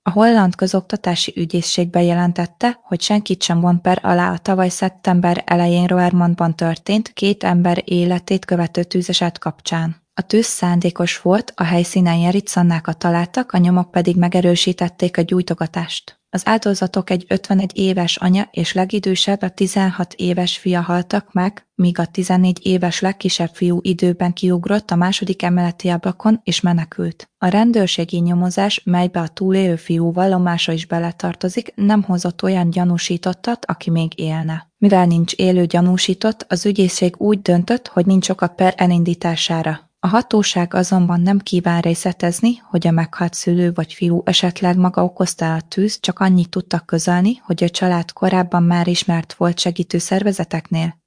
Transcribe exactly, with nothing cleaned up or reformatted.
A holland közoktatási ügyészség bejelentette, hogy senkit sem von per alá a tavaly szeptember elején Roermondban történt két ember életét követő tűzeset kapcsán. A tűz szándékos volt, a helyszínen jericannákat találtak, a nyomok pedig megerősítették a gyújtogatást. Az áldozatok egy ötvenegy éves anya és legidősebb a tizenhat éves fia haltak meg, míg a tizennégy éves legkisebb fiú időben kiugrott a második emeleti ablakon és menekült. A rendőrségi nyomozás, melybe a túlélő fiú vallomása is beletartozik, nem hozott olyan gyanúsítottat, aki még élne. Mivel nincs élő gyanúsított, az ügyészség úgy döntött, hogy nincs ok a per elindítására. A hatóság azonban nem kíván részletezni, hogy a meghalt szülő vagy fiú esetleg maga okozta a tűzt, csak annyit tudtak közölni, hogy a család korábban már ismert volt segítő szervezeteknél.